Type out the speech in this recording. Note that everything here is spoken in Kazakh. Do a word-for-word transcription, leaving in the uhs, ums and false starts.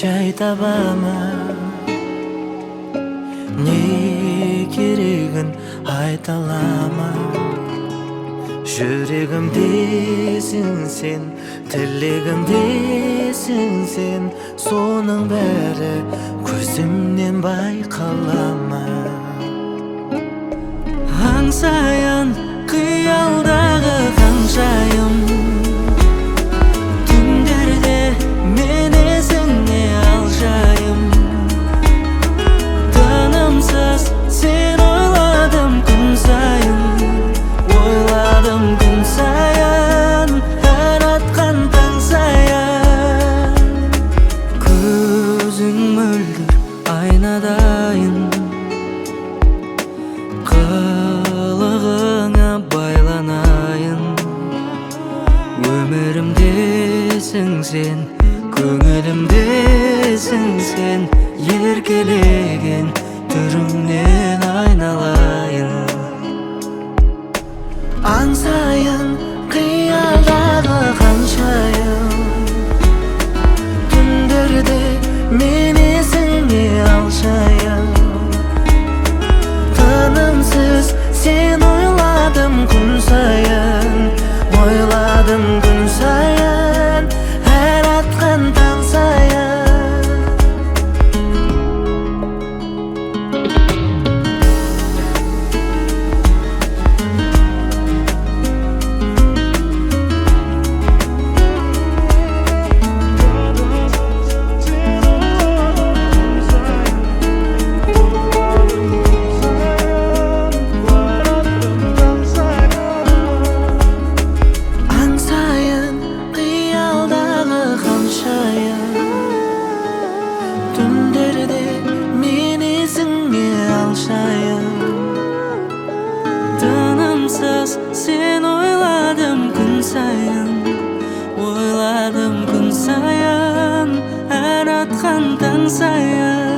жай табамын, не керегін айта аламын. Жүрегімдесің сен, тілегімдесің сен, соның бәрі көзімнен байқалама. Аңсайын қиялдағы ханшайым, түндерде мен есіңе алшайым. Тынымсыз сен ойладым күн сайын, ойладым күн сайын, әр атқан таң сайын. Көзің мөлдір айнадайын, қылығыңа байланайын. Өмірімдесің сен, көңілімдесің сен, еркелеген түріңнен айналайын. Аңсайын қиялдағы ханшайым, түндерде мен есіңе алшайын. Тынымсыз сен ойладым күн сайын, ойладым күн сайын, әр атқан таң сайын. Түндерде мен есіңе алшайын. Тынымсыз сен ойладым күн сайын, ойладым күн сайын, әр атқан таң сайын.